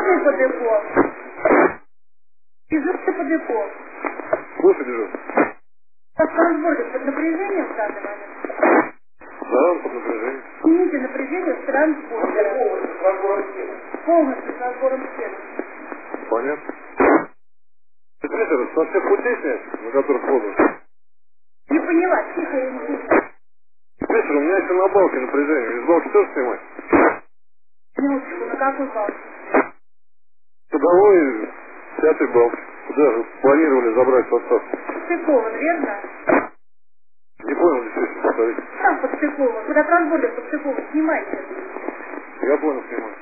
Дежурный по депо. Дежурный по депо. Слушай, дежурный. Как транспорт под напряжением в данный момент? Да, он под напряжением. Снимите напряжение в транспортере. Полностью с разбором стен. Понятно. Диспетчер, со всех путей снять, на которых воду? Не поняла, тихо, я не слышу. Диспетчер, у меня еще на балке напряжение. Из балки тоже снимать? Минуточку, на какой балке? Ходовой, 5-й балки. Куда планировали забрать состав? Подстыкован, верно? Не понял, диспетчер, повторите. Там подстыкован. Куда транспортер подстыкован, снимайте. Я понял, снимаю.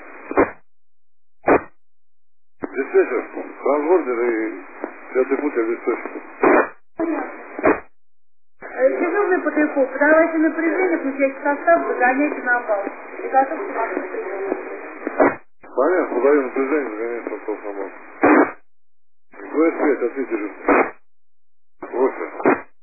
Диспетчер, трансбордер и 5-й путь обеспечен. Дежурный по депо, подавайте напряжение, включайте состав, загоняйте на бал. И готовьте машину. Понятно, подаю напряжение, загоняю состав на балку. 25, ответьте же. 8.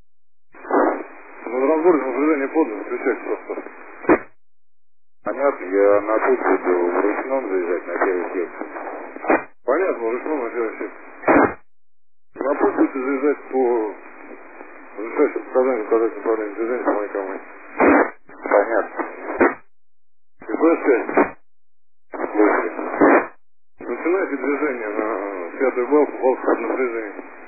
На разборе напряжение подано, включайте состав. Понятно, я на путь буду в ручном заезжать на первый сектор. Понятно, ручном на первый сектор. На путь будете заезжать по решающему показанию указать направление движения по моей команде. Понятно. И 25. Слушай. Начинайте движение на 5-й балку, балку под напряжением.